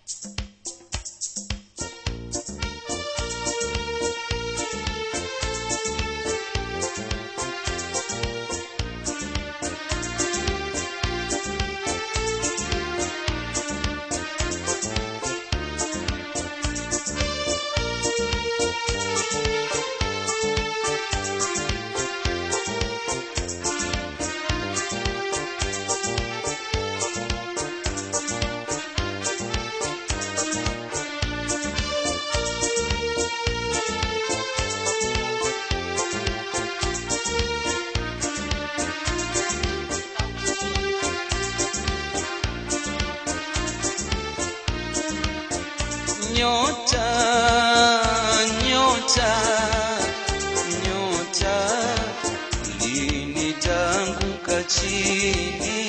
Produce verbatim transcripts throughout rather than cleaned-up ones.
Nyota, nyota, nyota, lini tanguka chini,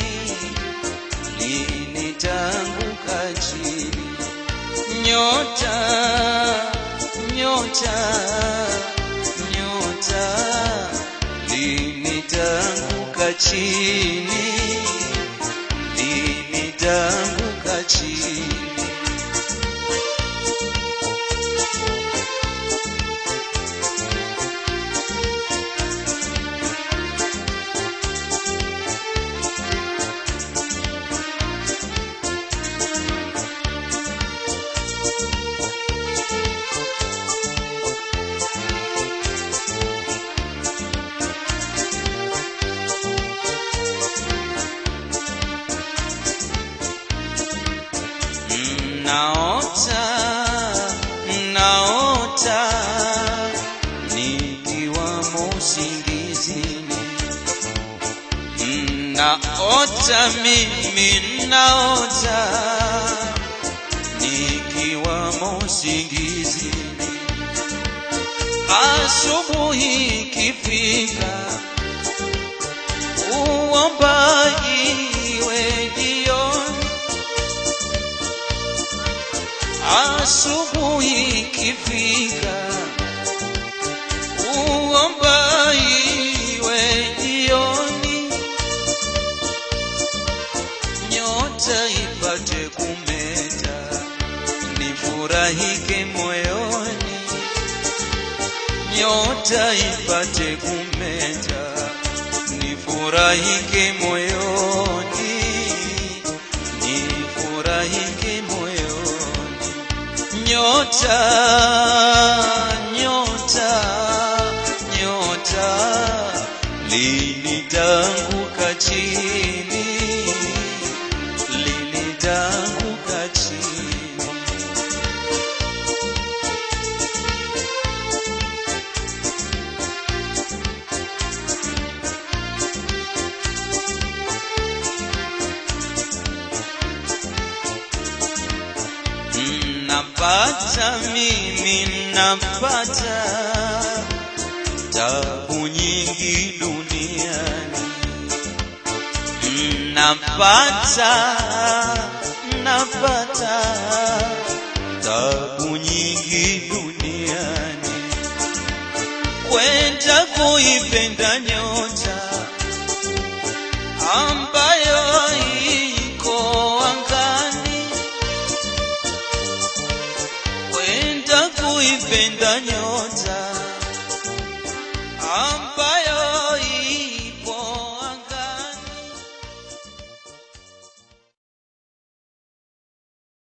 lini tanguka chini. Nyota, nyota, nyota, lini tanguka chini, lini tanguka chini. Naota, naota, nikiwamo usingizini. Naota mimi, naota, nikiwamo usingizini. Asubuhi ikifika, uomba iwe jioni. Asubuhi ikifika, uomba iwe jioni. Nyota ipate kumeta, nifurahike moyoni. Nyota ipate kumeta, nifurahike moyoni. Nifurahike moyoni. Nyota, nyota, nyota, lini tanguka chini, lini tanguka chini. Napata mimi, napata tabu nyingi duniani. Napata, napata tabu nyingi duniani. Kwenda kuipenda nyota ambayo iko angani. Kwenda kuipenda nyota